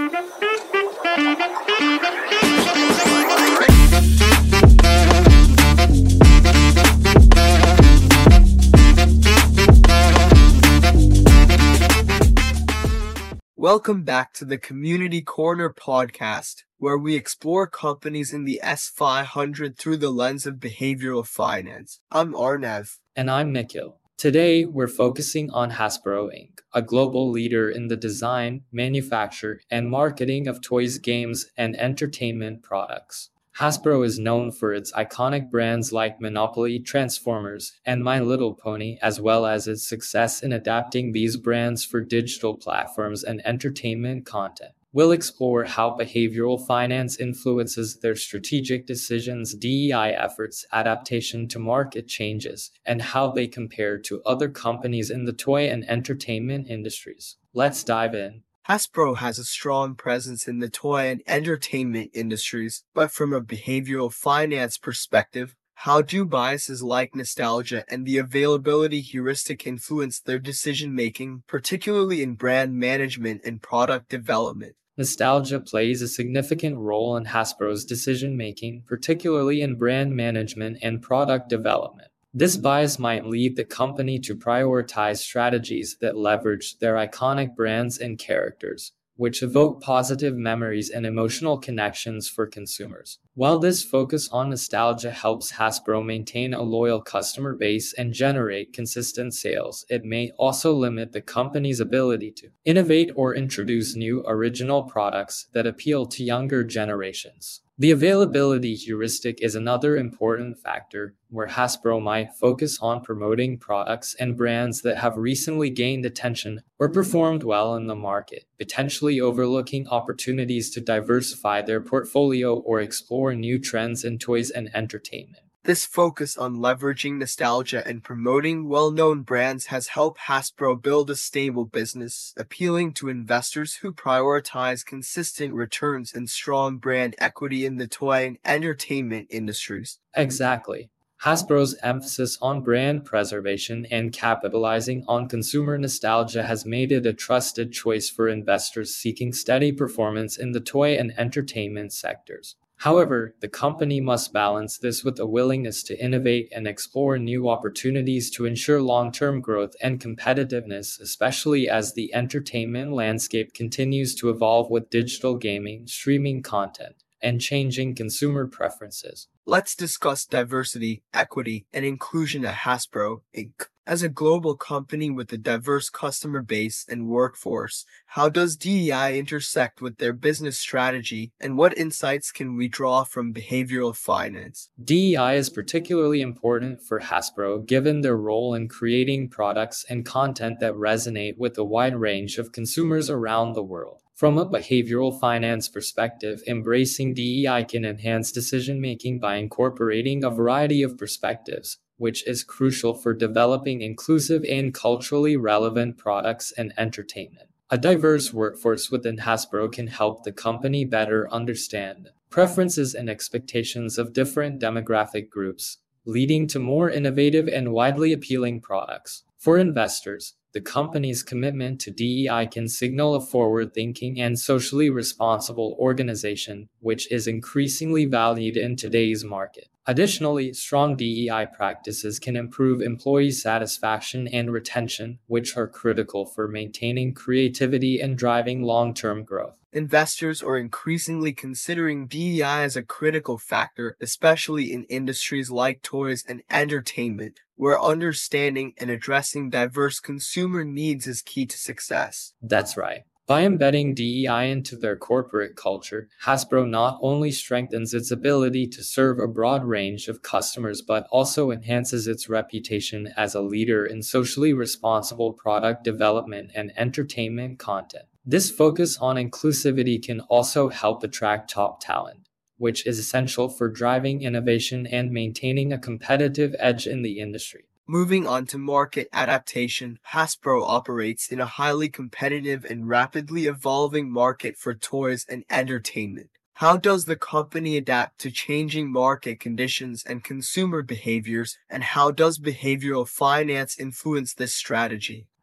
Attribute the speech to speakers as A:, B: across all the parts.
A: Welcome back to the Community Corner podcast, where we explore companies in the S500 through the lens of behavioral finance. I'm Arnav.
B: And I'm Nikhil. Today, we're focusing on Hasbro Inc., a global leader in the design, manufacture, and marketing of toys, games, and entertainment products. Hasbro is known for its iconic brands like Monopoly, Transformers, and My Little Pony, as well as its success in adapting these brands for digital platforms and entertainment content. We'll explore how behavioral finance influences their strategic decisions, DEI efforts, adaptation to market changes, and how they compare to other companies in the toy and entertainment industries. Let's dive in.
A: Hasbro has a strong presence in the toy and entertainment industries, but from a behavioral finance perspective, how do biases like nostalgia and the availability heuristic influence their decision-making, particularly in brand management and product development?
B: Nostalgia plays a significant role in Hasbro's decision-making, particularly in brand management and product development. This bias might lead the company to prioritize strategies that leverage their iconic brands and characters, which evoke positive memories and emotional connections for consumers. While this focus on nostalgia helps Hasbro maintain a loyal customer base and generate consistent sales, it may also limit the company's ability to innovate or introduce new original products that appeal to younger generations. The availability heuristic is another important factor, where Hasbro might focus on promoting products and brands that have recently gained attention or performed well in the market, potentially overlooking opportunities to diversify their portfolio or explore new trends in toys and entertainment.
A: This focus on leveraging nostalgia and promoting well-known brands has helped Hasbro build a stable business, appealing to investors who prioritize consistent returns and strong brand equity in the toy and entertainment industries.
B: Exactly. Hasbro's emphasis on brand preservation and capitalizing on consumer nostalgia has made it a trusted choice for investors seeking steady performance in the toy and entertainment sectors. However, the company must balance this with a willingness to innovate and explore new opportunities to ensure long-term growth and competitiveness, especially as the entertainment landscape continues to evolve with digital gaming, streaming content, and changing consumer preferences.
A: Let's discuss diversity, equity, and inclusion at Hasbro Inc. As a global company with a diverse customer base and workforce, how does DEI intersect with their business strategy, and what insights can we draw from behavioral finance?
B: DEI is particularly important for Hasbro given their role in creating products and content that resonate with a wide range of consumers around the world. From a behavioral finance perspective, embracing DEI can enhance decision-making by incorporating a variety of perspectives, which is crucial for developing inclusive and culturally relevant products and entertainment. A diverse workforce within Hasbro can help the company better understand preferences and expectations of different demographic groups, leading to more innovative and widely appealing products. For investors, the company's commitment to DEI can signal a forward-thinking and socially responsible organization, which is increasingly valued in today's market. Additionally, strong DEI practices can improve employee satisfaction and retention, which are critical for maintaining creativity and driving long-term growth.
A: Investors are increasingly considering DEI as a critical factor, especially in industries like toys and entertainment, where understanding and addressing diverse consumer needs is key to success.
B: That's right. By embedding DEI into their corporate culture, Hasbro not only strengthens its ability to serve a broad range of customers but also enhances its reputation as a leader in socially responsible product development and entertainment content. This focus on inclusivity can also help attract top talent, which is essential for driving innovation and maintaining a competitive edge in the industry.
A: Moving on to market adaptation, Hasbro operates in a highly competitive and rapidly evolving market for toys and entertainment. How does the company adapt to changing market conditions and consumer behaviors, and how does behavioral finance influence this strategy?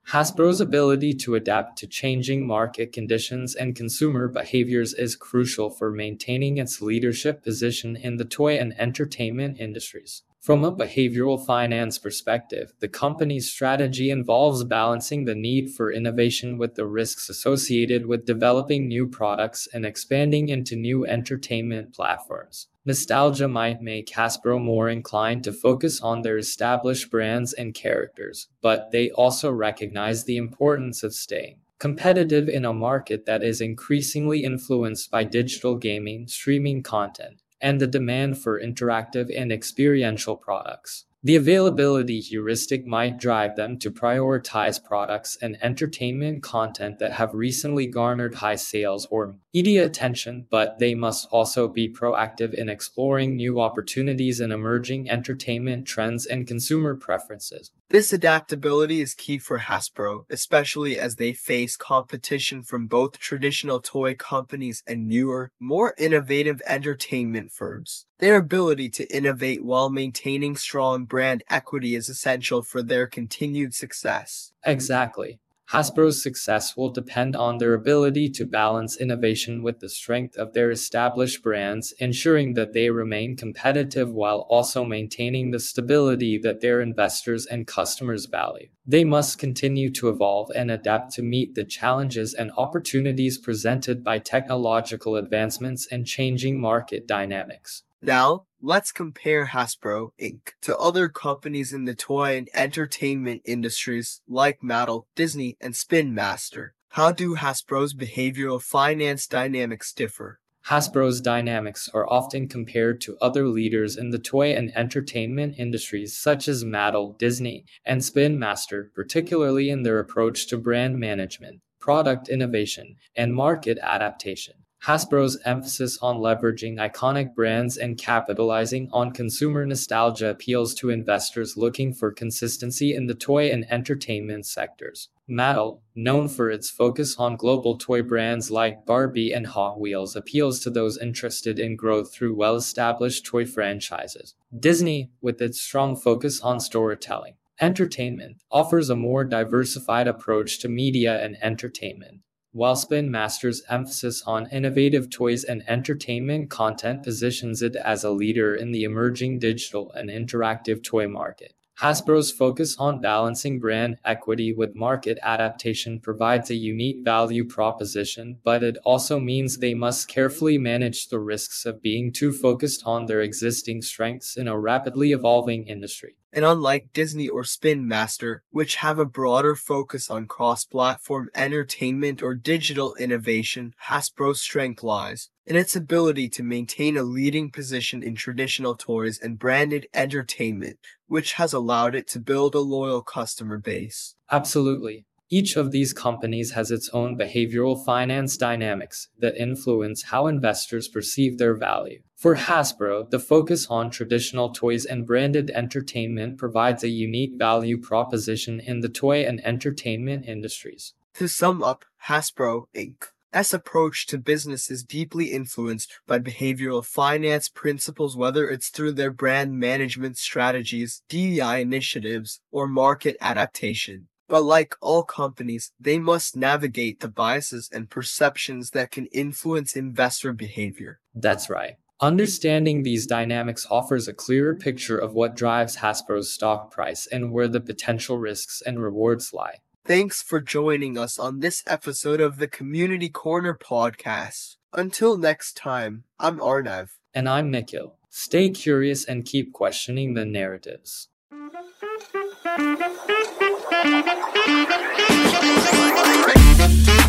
B: Hasbro's ability to adapt to changing market conditions and consumer behaviors is crucial for maintaining its leadership position in the toy and entertainment industries. From a behavioral finance perspective, the company's strategy involves balancing the need for innovation with the risks associated with developing new products and expanding into new entertainment platforms. Nostalgia might make Hasbro more inclined to focus on their established brands and characters, but they also recognize the importance of staying competitive in a market that is increasingly influenced by digital gaming, streaming content, and the demand for interactive and experiential products. The availability heuristic might drive them to prioritize products and entertainment content that have recently garnered high sales or media attention, but they must also be proactive in exploring new opportunities in emerging entertainment trends and consumer preferences.
A: This adaptability is key for Hasbro, especially as they face competition from both traditional toy companies and newer, more innovative entertainment firms. Their ability to innovate while maintaining strong brand equity is essential for their continued success.
B: Exactly. Hasbro's success will depend on their ability to balance innovation with the strength of their established brands, ensuring that they remain competitive while also maintaining the stability that their investors and customers value. They must continue to evolve and adapt to meet the challenges and opportunities presented by technological advancements and changing market dynamics.
A: Now, let's compare Hasbro, Inc. to other companies in the toy and entertainment industries like Mattel, Disney, and Spin Master. How do Hasbro's behavioral finance dynamics differ?
B: Hasbro's dynamics are often compared to other leaders in the toy and entertainment industries such as Mattel, Disney, and Spin Master, particularly in their approach to brand management, product innovation, and market adaptation. Hasbro's emphasis on leveraging iconic brands and capitalizing on consumer nostalgia appeals to investors looking for consistency in the toy and entertainment sectors. Mattel, known for its focus on global toy brands like Barbie and Hot Wheels, appeals to those interested in growth through well-established toy franchises. Disney, with its strong focus on storytelling, entertainment, offers a more diversified approach to media and entertainment, while Spin Master's emphasis on innovative toys and entertainment content positions it as a leader in the emerging digital and interactive toy market. Hasbro's focus on balancing brand equity with market adaptation provides a unique value proposition, but it also means they must carefully manage the risks of being too focused on their existing strengths in a rapidly evolving industry.
A: And unlike Disney or Spin Master, which have a broader focus on cross-platform entertainment or digital innovation, Hasbro's strength lies in its ability to maintain a leading position in traditional toys and branded entertainment, which has allowed it to build a loyal customer base.
B: Absolutely. Each of these companies has its own behavioral finance dynamics that influence how investors perceive their value. For Hasbro, the focus on traditional toys and branded entertainment provides a unique value proposition in the toy and entertainment industries.
A: To sum up, Hasbro, Inc.'s approach to business is deeply influenced by behavioral finance principles, whether it's through their brand management strategies, DEI initiatives, or market adaptation. But like all companies, they must navigate the biases and perceptions that can influence investor behavior.
B: That's right. Understanding these dynamics offers a clearer picture of what drives Hasbro's stock price and where the potential risks and rewards lie.
A: Thanks for joining us on this episode of the Community Corner podcast. Until next time, I'm Arnav.
B: And I'm Nikhil. Stay curious and keep questioning the narratives.
C: Right.